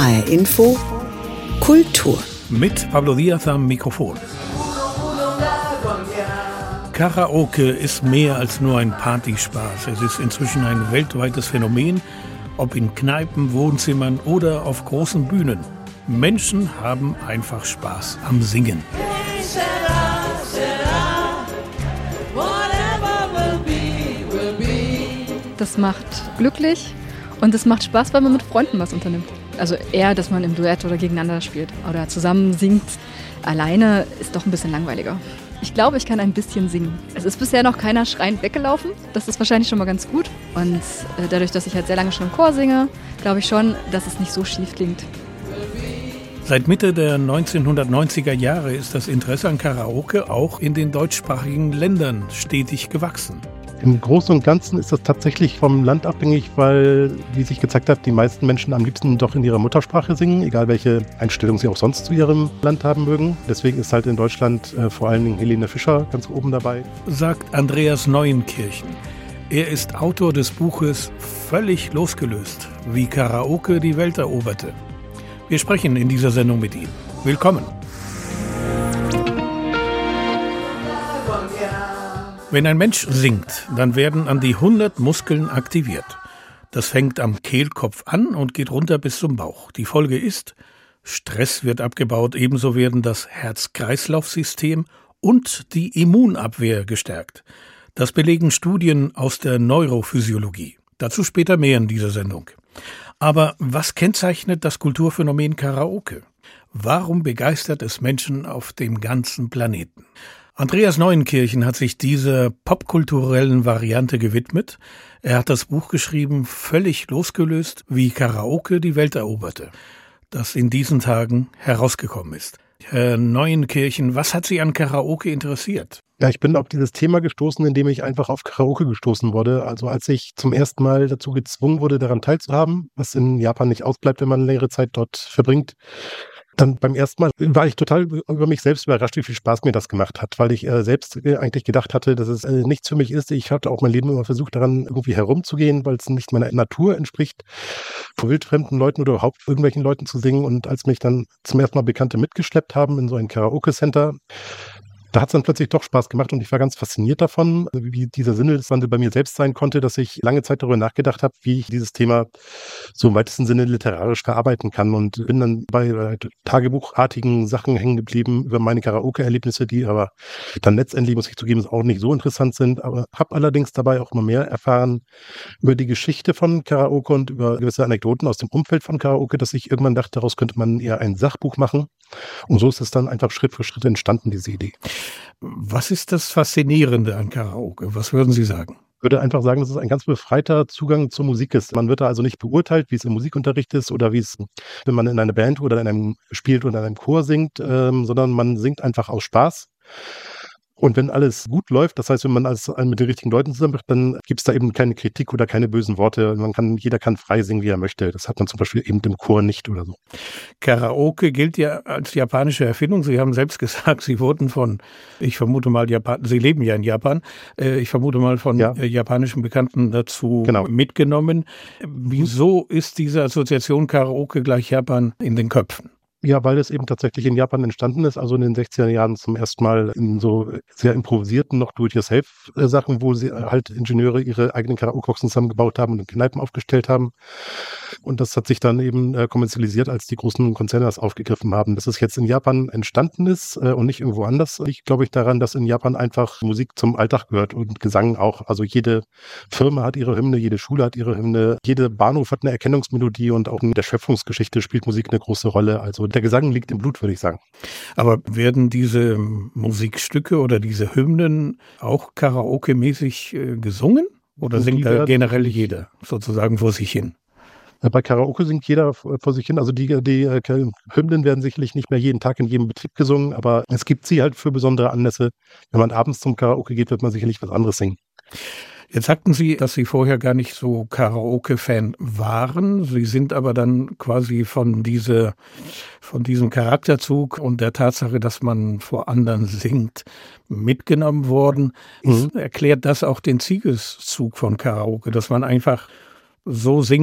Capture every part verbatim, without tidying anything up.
H R Info Kultur. Mit Pablo Diaz am Mikrofon. Karaoke ist mehr als nur ein Partyspaß. Es ist inzwischen ein weltweites Phänomen, ob in Kneipen, Wohnzimmern oder auf großen Bühnen. Menschen haben einfach Spaß am Singen. Das macht glücklich und es macht Spaß, weil man mit Freunden was unternimmt. Also eher, dass man im Duett oder gegeneinander spielt oder zusammen singt. Alleine ist doch ein bisschen langweiliger. Ich glaube, ich kann ein bisschen singen. Es ist bisher noch keiner schreiend weggelaufen. Das ist wahrscheinlich schon mal ganz gut. Und äh, dadurch, dass ich halt sehr lange schon im Chor singe, glaube ich schon, dass es nicht so schief klingt. Seit Mitte der neunzehnhundertneunziger Jahre ist das Interesse an Karaoke auch in den deutschsprachigen Ländern stetig gewachsen. Im Großen und Ganzen ist das tatsächlich vom Land abhängig, weil, wie sich gezeigt hat, die meisten Menschen am liebsten doch in ihrer Muttersprache singen, egal welche Einstellung sie auch sonst zu ihrem Land haben mögen. Deswegen ist halt in Deutschland äh, vor allen Dingen Helene Fischer ganz oben dabei. Sagt Andreas Neuenkirchen. Er ist Autor des Buches Völlig losgelöst, wie Karaoke die Welt eroberte. Wir sprechen in dieser Sendung mit ihm. Willkommen. Wenn ein Mensch singt, dann werden an die hundert Muskeln aktiviert. Das fängt am Kehlkopf an und geht runter bis zum Bauch. Die Folge ist, Stress wird abgebaut, ebenso werden das Herz-Kreislauf-System und die Immunabwehr gestärkt. Das belegen Studien aus der Neurophysiologie. Dazu später mehr in dieser Sendung. Aber was kennzeichnet das Kulturphänomen Karaoke? Warum begeistert es Menschen auf dem ganzen Planeten? Andreas Neuenkirchen hat sich dieser popkulturellen Variante gewidmet. Er hat das Buch geschrieben, Völlig losgelöst, wie Karaoke die Welt eroberte, das in diesen Tagen herausgekommen ist. Herr Neuenkirchen, was hat Sie an Karaoke interessiert? Ja, ich bin auf dieses Thema gestoßen, indem ich einfach auf Karaoke gestoßen wurde. Also als ich zum ersten Mal dazu gezwungen wurde, daran teilzuhaben, was in Japan nicht ausbleibt, wenn man längere Zeit dort verbringt. Dann beim ersten Mal war ich total über mich selbst überrascht, wie viel Spaß mir das gemacht hat, weil ich äh, selbst äh, eigentlich gedacht hatte, dass es äh, nichts für mich ist. Ich hatte auch mein Leben immer versucht, daran irgendwie herumzugehen, weil es nicht meiner Natur entspricht, vor wildfremden Leuten oder überhaupt irgendwelchen Leuten zu singen. Und als mich dann zum ersten Mal Bekannte mitgeschleppt haben in so ein Karaoke-Center, da hat es dann plötzlich doch Spaß gemacht und ich war ganz fasziniert davon, wie dieser Sinneswandel bei mir selbst sein konnte, dass ich lange Zeit darüber nachgedacht habe, wie ich dieses Thema so im weitesten Sinne literarisch verarbeiten kann und bin dann bei tagebuchartigen Sachen hängen geblieben über meine Karaoke-Erlebnisse, die aber dann letztendlich, muss ich zugeben, auch nicht so interessant sind, aber habe allerdings dabei auch immer mehr erfahren über die Geschichte von Karaoke und über gewisse Anekdoten aus dem Umfeld von Karaoke, dass ich irgendwann dachte, daraus könnte man eher ein Sachbuch machen. Und so ist es dann einfach Schritt für Schritt entstanden, diese Idee. Was ist das Faszinierende an Karaoke? Was würden Sie sagen? Ich würde einfach sagen, dass es ein ganz befreiter Zugang zur Musik ist. Man wird da also nicht beurteilt, wie es im Musikunterricht ist oder wie es, wenn man in einer Band oder in einem spielt oder in einem Chor singt, ähm, sondern man singt einfach aus Spaß. Und wenn alles gut läuft, das heißt, wenn man alles mit den richtigen Leuten zusammenmacht, dann gibt es da eben keine Kritik oder keine bösen Worte. Man kann, jeder kann frei singen, wie er möchte. Das hat man zum Beispiel eben im Chor nicht oder so. Karaoke gilt ja als japanische Erfindung. Sie haben selbst gesagt, Sie wurden von, ich vermute mal, Japan, Sie leben ja in Japan, ich vermute mal von ja. japanischen Bekannten dazu genau. mitgenommen. Wieso ist diese Assoziation Karaoke gleich Japan in den Köpfen? Ja, weil es eben tatsächlich in Japan entstanden ist, also in den sechziger Jahren zum ersten Mal in so sehr improvisierten, noch Do-it-yourself-Sachen, wo sie halt Ingenieure ihre eigenen Karaoke-Boxen zusammengebaut haben und Kneipen aufgestellt haben. Und das hat sich dann eben äh, kommerzialisiert, als die großen Konzerne das aufgegriffen haben. Dass es jetzt in Japan entstanden ist äh, und nicht irgendwo anders, liegt, glaube ich, daran, dass in Japan einfach Musik zum Alltag gehört und Gesang auch. Also jede Firma hat ihre Hymne, jede Schule hat ihre Hymne, jede Bahnhof hat eine Erkennungsmelodie und auch in der Schöpfungsgeschichte spielt Musik eine große Rolle. Also der Gesang liegt im Blut, würde ich sagen. Aber werden diese Musikstücke oder diese Hymnen auch karaoke-mäßig äh, gesungen? Oder und singt da generell jeder sozusagen vor sich hin? Bei Karaoke singt jeder vor sich hin. Also die, die äh, Hymnen werden sicherlich nicht mehr jeden Tag in jedem Betrieb gesungen, aber es gibt sie halt für besondere Anlässe. Wenn man abends zum Karaoke geht, wird man sicherlich was anderes singen. Jetzt sagten Sie, dass Sie vorher gar nicht so Karaoke-Fan waren. Sie sind aber dann quasi von diese, von diesem Charakterzug und der Tatsache, dass man vor anderen singt, mitgenommen worden. Mhm. Erklärt das auch den Siegeszug von Karaoke, dass man einfach so singt,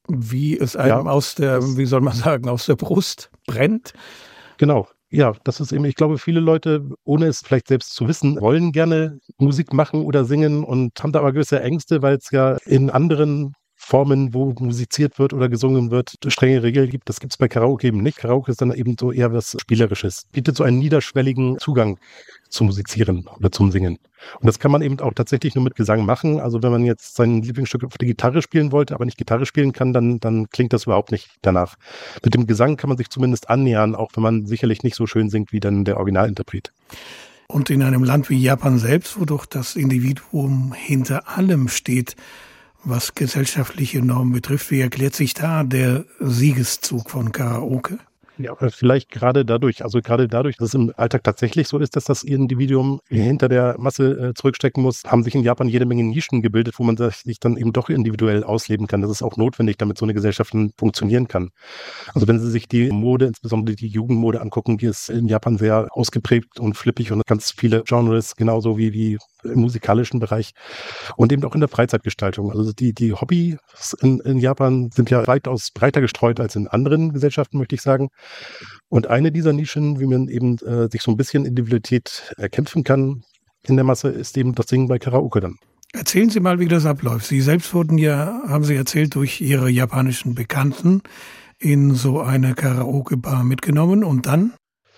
wie es einem ja, aus der, wie soll man sagen, aus der Brust brennt. Genau. Ja, das ist eben, ich glaube, viele Leute, ohne es vielleicht selbst zu wissen, wollen gerne Musik machen oder singen und haben da aber gewisse Ängste, weil es ja in anderen Formen, wo musiziert wird oder gesungen wird, strenge Regeln gibt. Das gibt es bei Karaoke eben nicht. Karaoke ist dann eben so eher was Spielerisches. Bietet so einen niederschwelligen Zugang zum Musizieren oder zum Singen. Und das kann man eben auch tatsächlich nur mit Gesang machen. Also wenn man jetzt sein Lieblingsstück auf der Gitarre spielen wollte, aber nicht Gitarre spielen kann, dann, dann klingt das überhaupt nicht danach. Mit dem Gesang kann man sich zumindest annähern, auch wenn man sicherlich nicht so schön singt wie dann der Originalinterpret. Und in einem Land wie Japan selbst, wo doch das Individuum hinter allem steht, was gesellschaftliche Normen betrifft, wie erklärt sich da der Siegeszug von Karaoke? Ja, vielleicht gerade dadurch, also gerade dadurch, dass es im Alltag tatsächlich so ist, dass das Individuum hinter der Masse äh, zurückstecken muss, haben sich in Japan jede Menge Nischen gebildet, wo man sich dann eben doch individuell ausleben kann. Das ist auch notwendig, damit so eine Gesellschaft funktionieren kann. Also wenn Sie sich die Mode, insbesondere die Jugendmode angucken, die ist in Japan sehr ausgeprägt und flippig und ganz viele Genres, genauso wie, wie im musikalischen Bereich und eben auch in der Freizeitgestaltung. Also die, die Hobbys in, in Japan sind ja weitaus breiter gestreut als in anderen Gesellschaften, möchte ich sagen. Und eine dieser Nischen, wie man eben äh, sich so ein bisschen Individualität erkämpfen kann in der Masse, ist eben das Singen bei Karaoke dann. Erzählen Sie mal, wie das abläuft. Sie selbst wurden ja, haben Sie erzählt, durch Ihre japanischen Bekannten in so eine Karaoke-Bar mitgenommen und dann?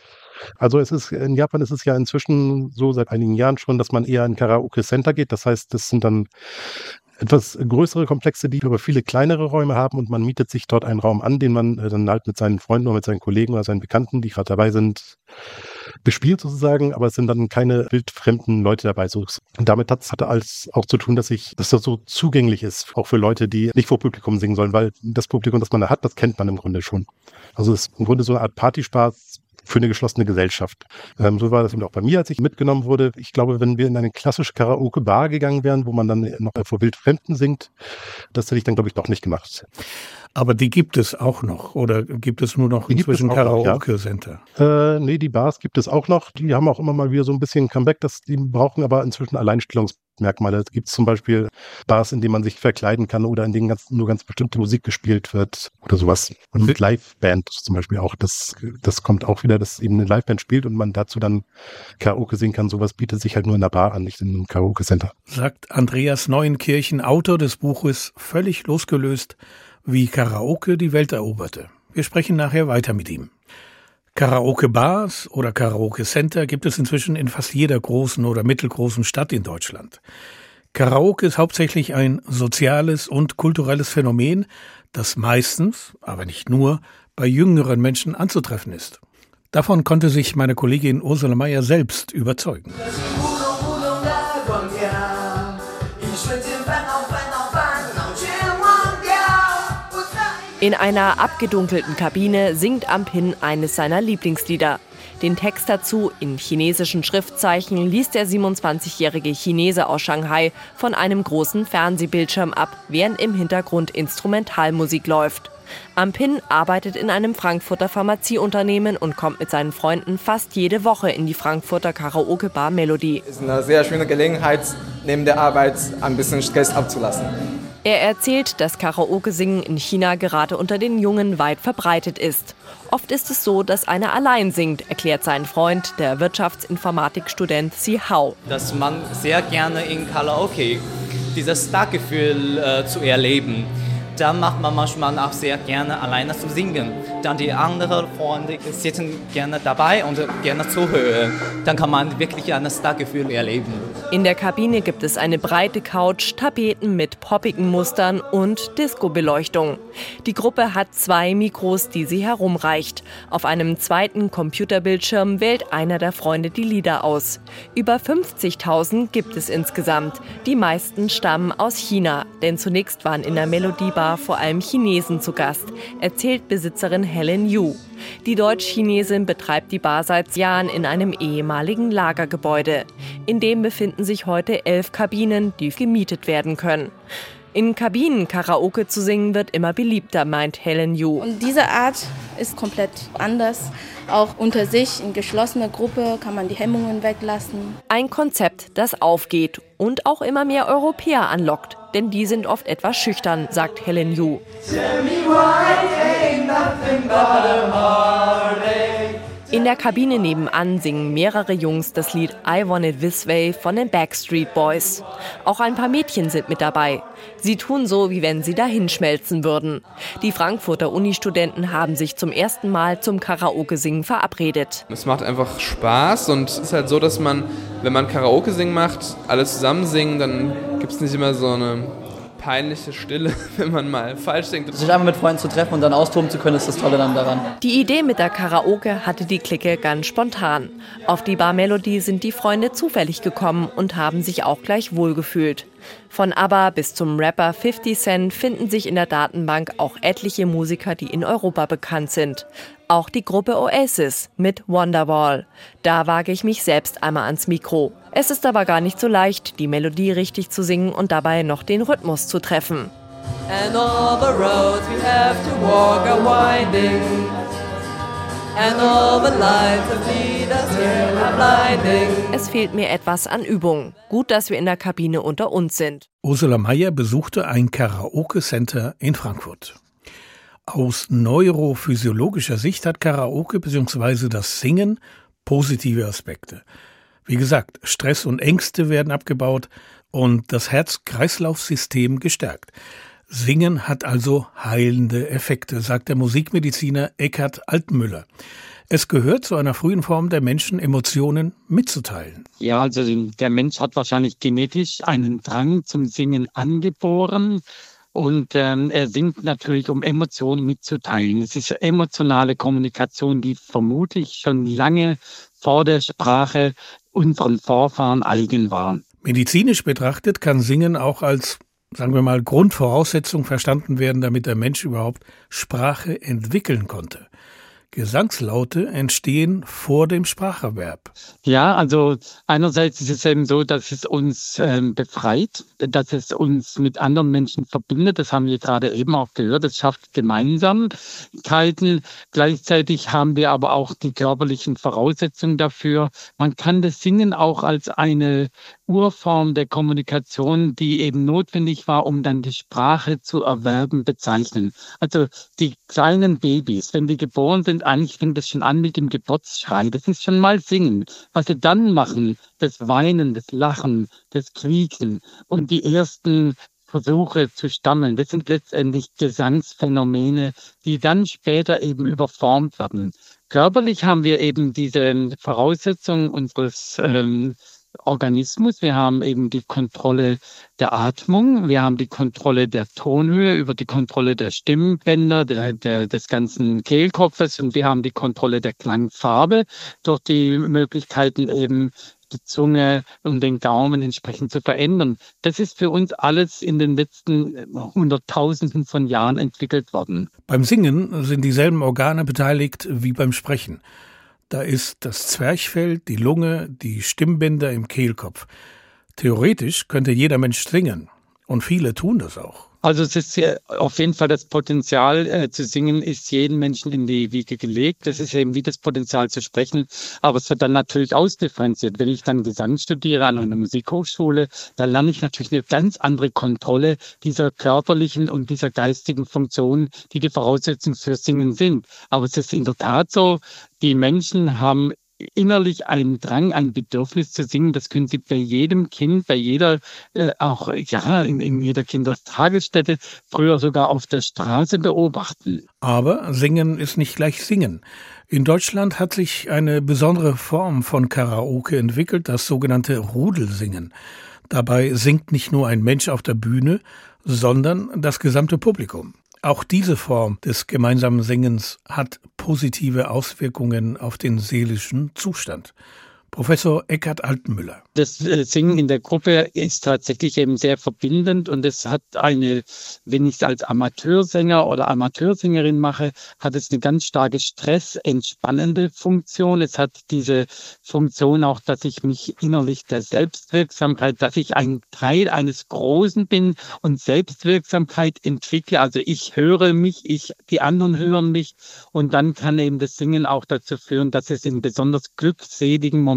Also es ist, in Japan ist es ja inzwischen so seit einigen Jahren schon, dass man eher in Karaoke-Center geht. Das heißt, das sind dann etwas größere Komplexe, die aber viele kleinere Räume haben und man mietet sich dort einen Raum an, den man dann halt mit seinen Freunden oder mit seinen Kollegen oder seinen Bekannten, die gerade dabei sind, bespielt sozusagen, aber es sind dann keine wildfremden Leute dabei. So, und damit hat es alles auch zu tun, dass ich, dass das so zugänglich ist, auch für Leute, die nicht vor Publikum singen sollen, weil das Publikum, das man da hat, das kennt man im Grunde schon. Also es ist im Grunde so eine Art Partyspaß für eine geschlossene Gesellschaft. Ähm, so war das eben auch bei mir, als ich mitgenommen wurde. Ich glaube, wenn wir in eine klassische Karaoke-Bar gegangen wären, wo man dann noch vor Wildfremden singt, das hätte ich dann, glaube ich, doch nicht gemacht. Aber die gibt es auch noch, oder gibt es nur noch inzwischen Karaoke-Center? Ja. Äh, nee, die Bars gibt es auch noch. Die haben auch immer mal wieder so ein bisschen Comeback. Das, die brauchen aber inzwischen Alleinstellungsmerkmale. Es gibt zum Beispiel Bars, in denen man sich verkleiden kann oder in denen ganz, nur ganz bestimmte Musik gespielt wird oder sowas. Und mit Liveband zum Beispiel auch. Das, das kommt auch wieder, dass eben eine Liveband spielt und man dazu dann Karaoke singen kann. Sowas bietet sich halt nur in der Bar an, nicht in einem Karaoke-Center. Sagt Andreas Neuenkirchen, Autor des Buches Völlig losgelöst, wie Karaoke die Welt eroberte. Wir sprechen nachher weiter mit ihm. Karaoke-Bars oder Karaoke-Center gibt es inzwischen in fast jeder großen oder mittelgroßen Stadt in Deutschland. Karaoke ist hauptsächlich ein soziales und kulturelles Phänomen, das meistens, aber nicht nur, bei jüngeren Menschen anzutreffen ist. Davon konnte sich meine Kollegin Ursula Meyer selbst überzeugen. In einer abgedunkelten Kabine singt Ampin eines seiner Lieblingslieder. Den Text dazu in chinesischen Schriftzeichen liest der siebenundzwanzigjährige Chinese aus Shanghai von einem großen Fernsehbildschirm ab, während im Hintergrund Instrumentalmusik läuft. Ampin arbeitet in einem Frankfurter Pharmazieunternehmen und kommt mit seinen Freunden fast jede Woche in die Frankfurter Karaoke-Bar Melody. Es ist eine sehr schöne Gelegenheit, neben der Arbeit ein bisschen Stress abzulassen. Er erzählt, dass Karaoke-Singen in China gerade unter den Jungen weit verbreitet ist. Oft ist es so, dass einer allein singt, erklärt sein Freund, der Wirtschaftsinformatikstudent Si Hao. Dass man sehr gerne in Karaoke dieses Startgefühl äh, zu erleben. Da macht man manchmal auch sehr gerne alleine zu singen. Dann die anderen Freunde sitzen gerne dabei und gerne zuhören. Dann kann man wirklich ein Startgefühl erleben. In der Kabine gibt es eine breite Couch, Tapeten mit poppigen Mustern und Disco-Beleuchtung. Die Gruppe hat zwei Mikros, die sie herumreicht. Auf einem zweiten Computerbildschirm wählt einer der Freunde die Lieder aus. Über fünfzigtausend gibt es insgesamt. Die meisten stammen aus China, denn zunächst waren in der Melodiebar vor allem Chinesen zu Gast, erzählt Besitzerin Helen Yu. Die Deutsch-Chinesin betreibt die Bar seit Jahren in einem ehemaligen Lagergebäude. In dem befinden sich heute elf Kabinen, die gemietet werden können. In Kabinen Karaoke zu singen wird immer beliebter, meint Helen Yu. Und diese Art ist komplett anders. Auch unter sich, in geschlossener Gruppe, kann man die Hemmungen weglassen. Ein Konzept, das aufgeht und auch immer mehr Europäer anlockt. denn die sind oft etwas schüchtern, sagt Helen Yu. In der Kabine nebenan singen mehrere Jungs das Lied I Want It This Way von den Backstreet Boys. Auch ein paar Mädchen sind mit dabei. Sie tun so, wie wenn sie dahin schmelzen würden. Die Frankfurter Uni-Studenten haben sich zum ersten Mal zum Karaoke-Singen verabredet. Es macht einfach Spaß und es ist halt so, dass man, wenn man Karaoke-Singen macht, alle zusammen singen, dann gibt es nicht immer so eine peinliche Stille, wenn man mal falsch singt. Sich einfach mit Freunden zu treffen und dann austoben zu können, ist das Tolle dann daran. Die Idee mit der Karaoke hatte die Clique ganz spontan. Auf die Bar-Melodie sind die Freunde zufällig gekommen und haben sich auch gleich wohlgefühlt. Von ABBA bis zum Rapper fifty Cent finden sich in der Datenbank auch etliche Musiker, die in Europa bekannt sind. Auch die Gruppe Oasis mit Wonderwall. Da wage ich mich selbst einmal ans Mikro. Es ist aber gar nicht so leicht, die Melodie richtig zu singen und dabei noch den Rhythmus zu treffen. And all the roads we have to walk are winding. And all the lights that lead us here are blinding. Es fehlt mir etwas an Übung. Gut, dass wir in der Kabine unter uns sind. Ursula Mayer besuchte ein Karaoke-Center in Frankfurt. Aus neurophysiologischer Sicht hat Karaoke bzw. das Singen positive Aspekte. Wie gesagt, Stress und Ängste werden abgebaut und das Herz-Kreislauf-System gestärkt. Singen hat also heilende Effekte, sagt der Musikmediziner Eckhard Altenmüller. Es gehört zu einer frühen Form der Menschen, Emotionen mitzuteilen. Ja, also der Mensch hat wahrscheinlich genetisch einen Drang zum Singen angeboren. Und ähm, er singt natürlich, um Emotionen mitzuteilen. Es ist emotionale Kommunikation, die vermutlich schon lange vor der Sprache unseren Vorfahren eigen war. Medizinisch betrachtet kann Singen auch als, sagen wir mal, Grundvoraussetzung verstanden werden, damit der Mensch überhaupt Sprache entwickeln konnte. Gesangslaute entstehen vor dem Spracherwerb. Ja, also einerseits ist es eben so, dass es uns ähm, befreit, dass es uns mit anderen Menschen verbindet. Das haben wir gerade eben auch gehört. Es schafft Gemeinsamkeiten. Gleichzeitig haben wir aber auch die körperlichen Voraussetzungen dafür. Man kann das Singen auch als eine Urform der Kommunikation, die eben notwendig war, um dann die Sprache zu erwerben, bezeichnen. Also die kleinen Babys, wenn die geboren sind, eigentlich fängt das schon an mit dem Geburtsschrei. Das ist schon mal Singen. Was sie dann machen, das Weinen, das Lachen, das Quieken und die ersten Versuche zu stammeln, das sind letztendlich Gesangsphänomene, die dann später eben überformt werden. Körperlich haben wir eben diese Voraussetzungen unseres ähm, Organismus. Wir haben eben die Kontrolle der Atmung, wir haben die Kontrolle der Tonhöhe über die Kontrolle der Stimmbänder, der, der, des ganzen Kehlkopfes und wir haben die Kontrolle der Klangfarbe durch die Möglichkeiten eben die Zunge und den Gaumen entsprechend zu verändern. Das ist für uns alles in den letzten Hunderttausenden von Jahren entwickelt worden. Beim Singen sind dieselben Organe beteiligt wie beim Sprechen. Da ist das Zwerchfell, die Lunge, die Stimmbänder im Kehlkopf. Theoretisch könnte jeder Mensch singen. Und viele tun das auch. Also es ist ja auf jeden Fall das Potenzial äh, zu singen ist jedem Menschen in die Wiege gelegt. Das ist eben wie das Potenzial zu sprechen. Aber es wird dann natürlich ausdifferenziert. Wenn ich dann Gesang studiere an einer Musikhochschule, dann lerne ich natürlich eine ganz andere Kontrolle dieser körperlichen und dieser geistigen Funktionen, die die Voraussetzungen für Singen sind. Aber es ist in der Tat so, die Menschen haben innerlich einen Drang, ein Bedürfnis zu singen. Das können Sie bei jedem Kind, bei jeder, äh, auch ja, in, in jeder Kindertagesstätte, früher sogar auf der Straße beobachten. Aber Singen ist nicht gleich Singen. In Deutschland hat sich eine besondere Form von Karaoke entwickelt, das sogenannte Rudelsingen. Dabei singt nicht nur ein Mensch auf der Bühne, sondern das gesamte Publikum. Auch diese Form des gemeinsamen Singens hat positive Auswirkungen auf den seelischen Zustand. Professor Eckhard Altenmüller. Das Singen in der Gruppe ist tatsächlich eben sehr verbindend und es hat eine, wenn ich es als Amateursänger oder Amateursängerin mache, hat es eine ganz starke stressentspannende Funktion. Es hat diese Funktion auch, dass ich mich innerlich der Selbstwirksamkeit, dass ich ein Teil eines Großen bin und Selbstwirksamkeit entwickle. Also ich höre mich, ich, die anderen hören mich und dann kann eben das Singen auch dazu führen, dass es in besonders glückseligen Momenten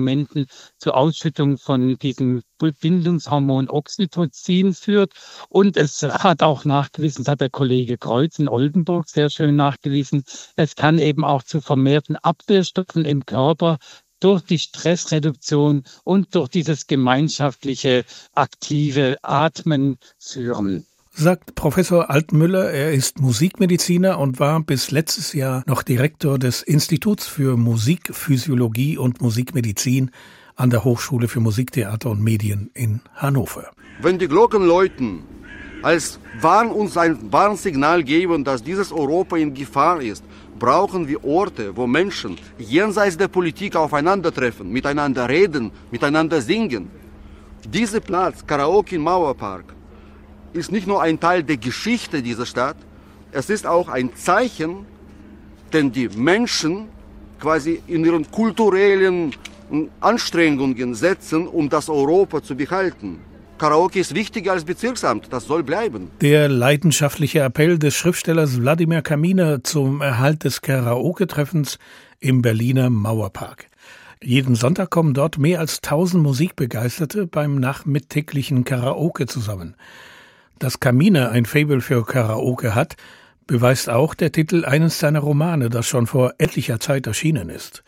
Medikamenten zur Ausschüttung von diesem Bindungshormon Oxytocin führt. Und es hat auch nachgewiesen, das hat der Kollege Kreuz in Oldenburg sehr schön nachgewiesen, es kann eben auch zu vermehrten Abwehrstoffen im Körper durch die Stressreduktion und durch dieses gemeinschaftliche, aktive Atmen führen. Sagt Professor Altmüller, er ist Musikmediziner und war bis letztes Jahr noch Direktor des Instituts für Musikphysiologie und Musikmedizin an der Hochschule für Musik, Theater und Medien in Hannover. Wenn die Glocken läuten, als Warn uns ein Warnsignal geben, dass dieses Europa in Gefahr ist, brauchen wir Orte, wo Menschen jenseits der Politik aufeinandertreffen, miteinander reden, miteinander singen. Dieser Platz, Karaoke im Mauerpark, ist nicht nur ein Teil der Geschichte dieser Stadt, es ist auch ein Zeichen, denn die Menschen quasi in ihren kulturellen Anstrengungen setzen, um das Europa zu behalten. Karaoke ist wichtiger als Bezirksamt, das soll bleiben. Der leidenschaftliche Appell des Schriftstellers Wladimir Kaminer zum Erhalt des Karaoke-Treffens im Berliner Mauerpark. Jeden Sonntag kommen dort mehr als tausend Musikbegeisterte beim nachmittäglichen Karaoke zusammen. Dass Kaminer ein Faible für Karaoke hat, beweist auch der Titel eines seiner Romane, das schon vor etlicher Zeit erschienen ist.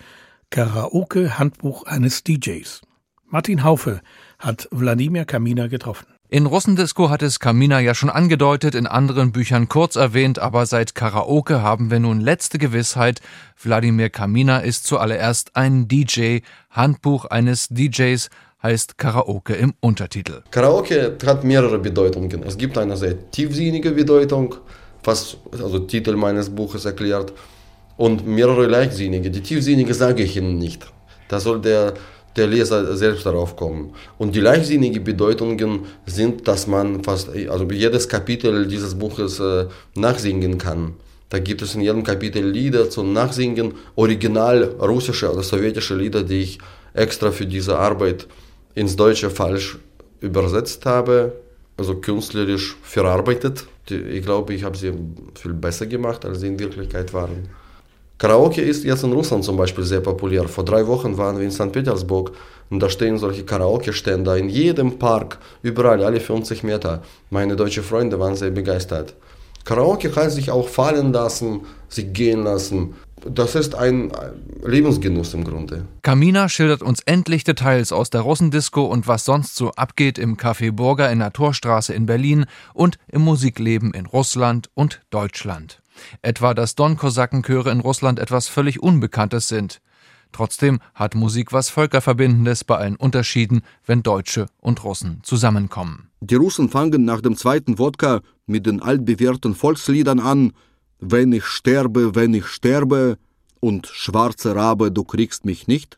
Karaoke, Handbuch eines D Js. Martin Haufe hat Wladimir Kaminer getroffen. In Russendisco hat es Kaminer ja schon angedeutet, in anderen Büchern kurz erwähnt, aber seit Karaoke haben wir nun letzte Gewissheit. Wladimir Kaminer ist zuallererst ein D J. Handbuch eines D Js heißt Karaoke im Untertitel. Karaoke hat mehrere Bedeutungen. Es gibt eine sehr tiefsinnige Bedeutung, was also Titel meines Buches erklärt, und mehrere leichtsinnige. Die tiefsinnige sage ich Ihnen nicht. Da soll der, der Leser selbst darauf kommen. Und die leichtsinnigen Bedeutungen sind, dass man fast, also jedes Kapitel dieses Buches äh, nachsingen kann. Da gibt es in jedem Kapitel Lieder zum Nachsingen, original russische oder sowjetische Lieder, die ich extra für diese Arbeit ins Deutsche falsch übersetzt habe, also künstlerisch verarbeitet. Ich glaube, ich habe sie viel besser gemacht, als sie in Wirklichkeit waren. Karaoke ist jetzt in Russland zum Beispiel sehr populär. Vor drei Wochen waren wir in Sankt Petersburg und da stehen solche Karaoke-Ständer in jedem Park, überall, alle fünfzig Meter. Meine deutschen Freunde waren sehr begeistert. Karaoke heißt sich auch fallen lassen, sich gehen lassen. Das ist ein Lebensgenuss im Grunde. Kaminer schildert uns endlich Details aus der Russendisco und was sonst so abgeht im Café Burger in der Torstraße in Berlin und im Musikleben in Russland und Deutschland. Etwa, dass Don-Kosakenchöre in Russland etwas völlig Unbekanntes sind. Trotzdem hat Musik was Völkerverbindendes bei allen Unterschieden, wenn Deutsche und Russen zusammenkommen. Die Russen fangen nach dem zweiten Wodka mit den altbewährten Volksliedern an. Wenn ich sterbe, wenn ich sterbe und schwarze Rabe, du kriegst mich nicht.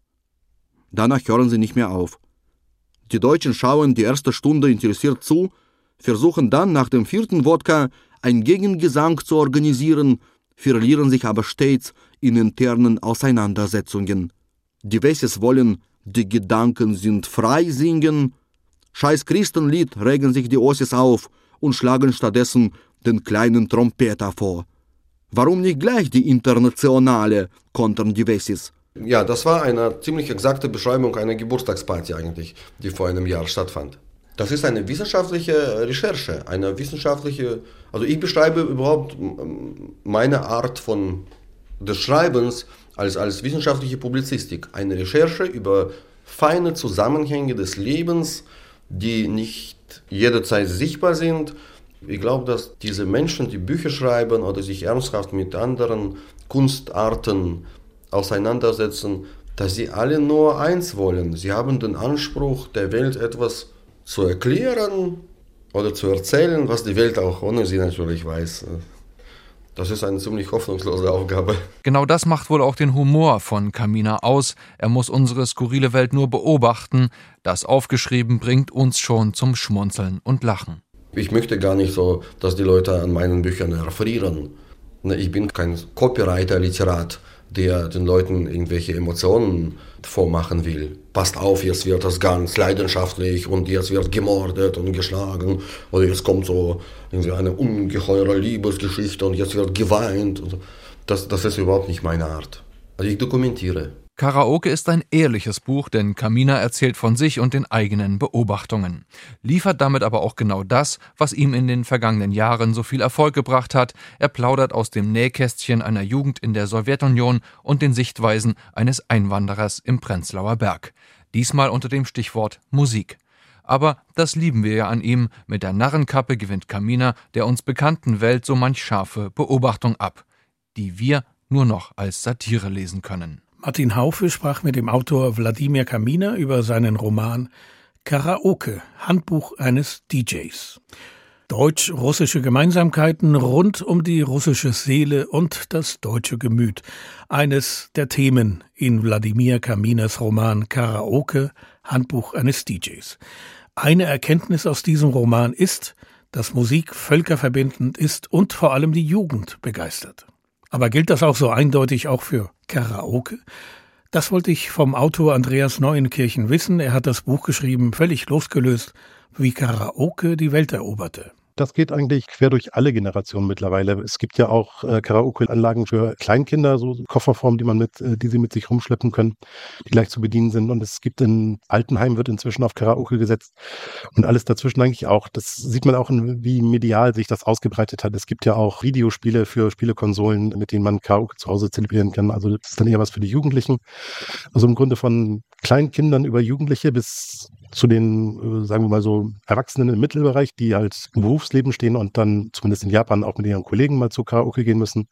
Danach hören sie nicht mehr auf. Die Deutschen schauen die erste Stunde interessiert zu, versuchen dann nach dem vierten Wodka einen Gegengesang zu organisieren, verlieren sich aber stets in internen Auseinandersetzungen. Die Wessis wollen, die Gedanken sind frei singen. Scheiß Christenlied regen sich die Ossis auf und schlagen stattdessen den kleinen Trompeter vor. Warum nicht gleich die Internationale, kontern die Wessis. Ja, das war eine ziemlich exakte Beschreibung einer Geburtstagsparty eigentlich, die vor einem Jahr stattfand. Das ist eine wissenschaftliche Recherche, eine wissenschaftliche, also ich beschreibe überhaupt meine Art von des Schreibens als, als wissenschaftliche Publizistik. Eine Recherche über feine Zusammenhänge des Lebens, die nicht jederzeit sichtbar sind. Ich glaube, dass diese Menschen, die Bücher schreiben oder sich ernsthaft mit anderen Kunstarten auseinandersetzen, dass sie alle nur eins wollen. Sie haben den Anspruch, der Welt etwas zu erklären oder zu erzählen, was die Welt auch ohne sie natürlich weiß. Das ist eine ziemlich hoffnungslose Aufgabe. Genau das macht wohl auch den Humor von Kaminer aus. Er muss unsere skurrile Welt nur beobachten. Das aufgeschrieben bringt uns schon zum Schmunzeln und Lachen. Ich möchte gar nicht so, dass die Leute an meinen Büchern erfrieren. Ich bin kein Copywriter-Literat, der den Leuten irgendwelche Emotionen vormachen will. Passt auf, jetzt wird das ganz leidenschaftlich und jetzt wird gemordet und geschlagen oder jetzt kommt so irgendwie eine ungeheure Liebesgeschichte und jetzt wird geweint. Das, das ist überhaupt nicht meine Art. Also ich dokumentiere. Karaoke ist ein ehrliches Buch, denn Kaminer erzählt von sich und den eigenen Beobachtungen. Liefert damit aber auch genau das, was ihm in den vergangenen Jahren so viel Erfolg gebracht hat. Er plaudert aus dem Nähkästchen einer Jugend in der Sowjetunion und den Sichtweisen eines Einwanderers im Prenzlauer Berg. Diesmal unter dem Stichwort Musik. Aber das lieben wir ja an ihm. Mit der Narrenkappe gewinnt Kaminer der uns bekannten Welt so manch scharfe Beobachtung ab, die wir nur noch als Satire lesen können. Martin Haufe sprach mit dem Autor Wladimir Kaminer über seinen Roman Karaoke, Handbuch eines D Js. Deutsch-russische Gemeinsamkeiten rund um die russische Seele und das deutsche Gemüt. Eines der Themen in Wladimir Kaminers Roman Karaoke, Handbuch eines D Js. Eine Erkenntnis aus diesem Roman ist, dass Musik völkerverbindend ist und vor allem die Jugend begeistert. Aber gilt das auch so eindeutig auch für Karaoke? Das wollte ich vom Autor Andreas Neuenkirchen wissen. Er hat das Buch geschrieben, völlig losgelöst, wie Karaoke die Welt eroberte. Das geht eigentlich quer durch alle Generationen mittlerweile. Es gibt ja auch äh, Karaoke-Anlagen für Kleinkinder, so Kofferformen, die man mit, äh, die sie mit sich rumschleppen können, die leicht zu bedienen sind. Und es gibt in Altenheimen wird inzwischen auf Karaoke gesetzt und alles dazwischen eigentlich auch. Das sieht man auch, in, wie medial sich das ausgebreitet hat. Es gibt ja auch Videospiele für Spielekonsolen, mit denen man Karaoke zu Hause zelebrieren kann. Also das ist dann eher was für die Jugendlichen. Also im Grunde von Kleinkindern über Jugendliche bis zu den, sagen wir mal so, Erwachsenen im Mittelbereich, die halt im Berufsleben stehen und dann zumindest in Japan auch mit ihren Kollegen mal zu Karaoke gehen müssen,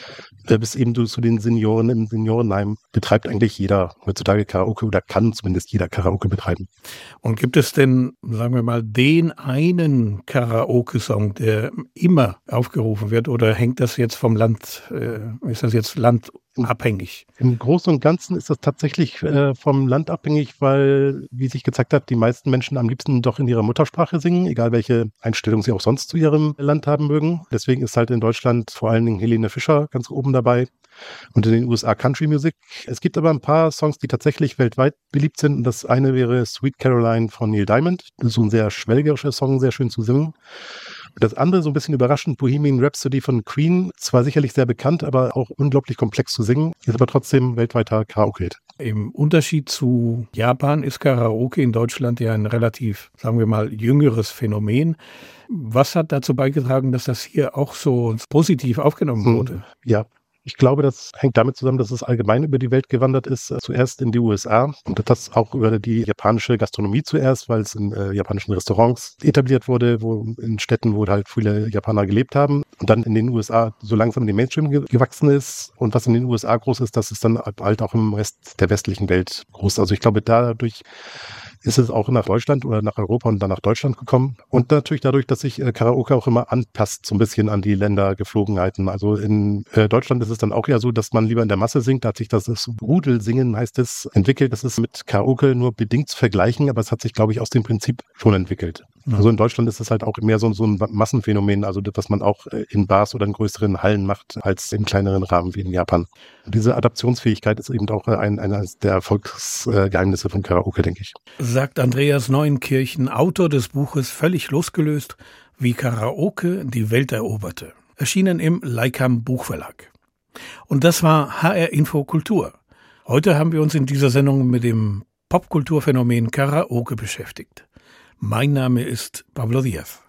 bis eben zu den Senioren im Seniorenheim betreibt eigentlich jeder heutzutage Karaoke oder kann zumindest jeder Karaoke betreiben. Und gibt es denn, sagen wir mal, den einen Karaoke-Song, der immer aufgerufen wird, oder hängt das jetzt vom Land, äh, ist das jetzt landabhängig? Im Großen und Ganzen ist das tatsächlich äh, vom Land abhängig, weil, wie sich gezeigt hat, die meisten Menschen am liebsten doch in ihrer Muttersprache singen, egal welche Einstellung sie auch sonst zu ihrem Land haben mögen. Deswegen ist halt in Deutschland vor allen Dingen Helene Fischer ganz oben dabei und in den U S A Country Music. Es gibt aber ein paar Songs, die tatsächlich weltweit beliebt sind. Und das eine wäre Sweet Caroline von Neil Diamond. Das ist so ein sehr schwelgerischer Song, sehr schön zu singen. Das andere, so ein bisschen überraschend, Bohemian Rhapsody von Queen, zwar sicherlich sehr bekannt, aber auch unglaublich komplex zu singen, ist aber trotzdem weltweiter Karaoke-Hit. Im Unterschied zu Japan ist Karaoke in Deutschland ja ein relativ, sagen wir mal, jüngeres Phänomen. Was hat dazu beigetragen, dass das hier auch so positiv aufgenommen wurde? Ja. Ich glaube, das hängt damit zusammen, dass es allgemein über die Welt gewandert ist. Zuerst in die U S A und das auch über die japanische Gastronomie zuerst, weil es in äh, japanischen Restaurants etabliert wurde, wo in Städten, wo halt viele Japaner gelebt haben. Und dann in den U S A so langsam in den Mainstream ge- gewachsen ist. Und was in den U S A groß ist, das ist dann halt auch im Rest der westlichen Welt groß. Also ich glaube, dadurch ist es auch nach Deutschland oder nach Europa und dann nach Deutschland gekommen. Und natürlich dadurch, dass sich äh, Karaoke auch immer anpasst, so ein bisschen an die Ländergeflogenheiten. Also in äh, Deutschland ist es dann auch ja so, dass man lieber in der Masse singt. Da hat sich das, das Rudelsingen, heißt es, entwickelt. Das ist mit Karaoke nur bedingt zu vergleichen, aber es hat sich, glaube ich, aus dem Prinzip schon entwickelt. Ja. Also in Deutschland ist es halt auch mehr so, so ein Massenphänomen, also das, was man auch in Bars oder in größeren Hallen macht, als im kleineren Rahmen wie in Japan. Und diese Adaptionsfähigkeit ist eben auch ein, eines der Erfolgsgeheimnisse von Karaoke, denke ich. Sagt Andreas Neuenkirchen, Autor des Buches Völlig losgelöst, wie Karaoke die Welt eroberte. Erschienen im Leikam Buchverlag. Und das war H R Info Kultur. Heute haben wir uns in dieser Sendung mit dem Popkulturphänomen Karaoke beschäftigt. Mein Name ist Pawlo Diew.